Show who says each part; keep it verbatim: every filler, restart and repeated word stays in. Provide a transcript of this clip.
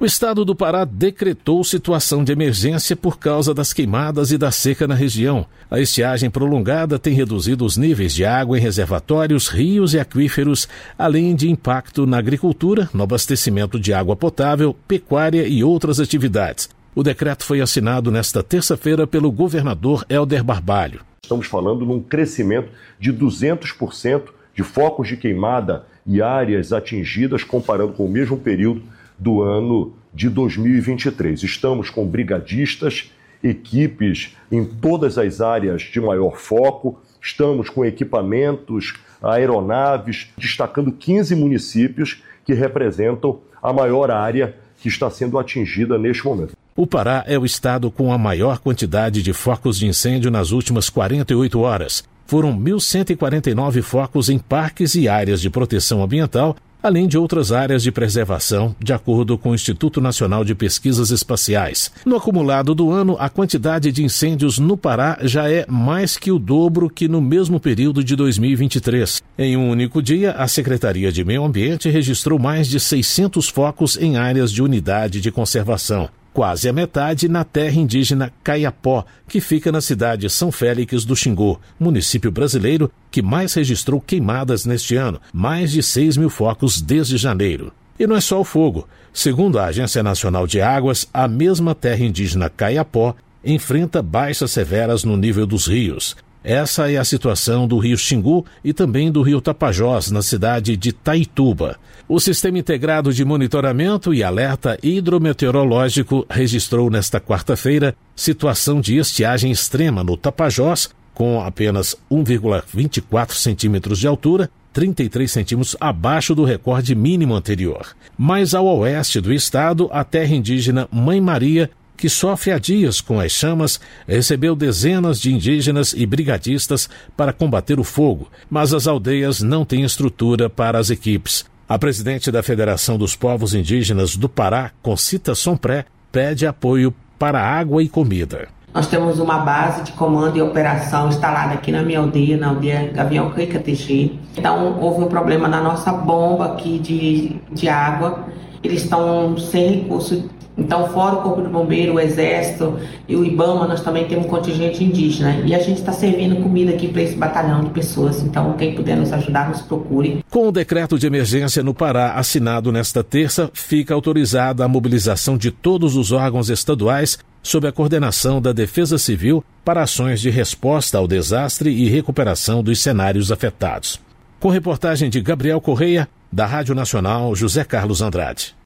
Speaker 1: estado do Pará decretou situação de emergência por causa das queimadas e da seca na região. A estiagem prolongada tem reduzido os níveis de água em reservatórios, rios e aquíferos, além de impacto na agricultura, no abastecimento de água potável, pecuária e outras atividades. O decreto foi assinado nesta terça-feira pelo governador Hélder Barbalho.
Speaker 2: Estamos falando num crescimento de duzentos por cento de focos de queimada e áreas atingidas comparando com o mesmo período do ano de dois mil e vinte e três. Estamos com brigadistas, equipes em todas as áreas de maior foco, estamos com equipamentos, aeronaves, destacando quinze municípios que representam a maior área que está sendo atingida neste momento.
Speaker 1: O Pará é o estado com a maior quantidade de focos de incêndio nas últimas quarenta e oito horas. Foram mil cento e quarenta e nove focos em parques e áreas de proteção ambiental, além de outras áreas de preservação, de acordo com o Instituto Nacional de Pesquisas Espaciais. No acumulado do ano, a quantidade de incêndios no Pará já é mais que o dobro que no mesmo período de dois mil e vinte e três. Em um único dia, a Secretaria de Meio Ambiente registrou mais de seiscentos focos em áreas de unidade de conservação. Quase a metade na terra indígena Caiapó, que fica na cidade São Félix do Xingu, município brasileiro que mais registrou queimadas neste ano, mais de seis mil focos desde janeiro. E não é só o fogo. Segundo a Agência Nacional de Águas, a mesma terra indígena Caiapó enfrenta baixas severas no nível dos rios. Essa é a situação do rio Xingu e também do rio Tapajós, na cidade de Taituba. O Sistema Integrado de Monitoramento e Alerta Hidrometeorológico registrou nesta quarta-feira situação de estiagem extrema no Tapajós, com apenas um vírgula vinte e quatro centímetros de altura, trinta e três centímetros abaixo do recorde mínimo anterior. Mais ao oeste do estado, a terra indígena Mãe Maria, que sofre há dias com as chamas, recebeu dezenas de indígenas e brigadistas para combater o fogo, mas as aldeias não têm estrutura para as equipes. A presidente da Federação dos Povos Indígenas do Pará, Concita Sompré, pede apoio para água e comida.
Speaker 3: Nós temos uma base de comando e operação instalada aqui na minha aldeia, na aldeia Gavião Cuica T G. Então, houve um problema na nossa bomba aqui de, de água. Eles estão sem recurso. Então, fora o Corpo de Bombeiro, o Exército e o IBAMA, nós também temos um contingente indígena. E a gente está servindo comida aqui para esse batalhão de pessoas. Então, quem puder nos ajudar, nos procure.
Speaker 1: Com o decreto de emergência no Pará assinado nesta terça, fica autorizada a mobilização de todos os órgãos estaduais sob a coordenação da Defesa Civil para ações de resposta ao desastre e recuperação dos cenários afetados. Com reportagem de Gabriel Correia, da Rádio Nacional José Carlos Andrade.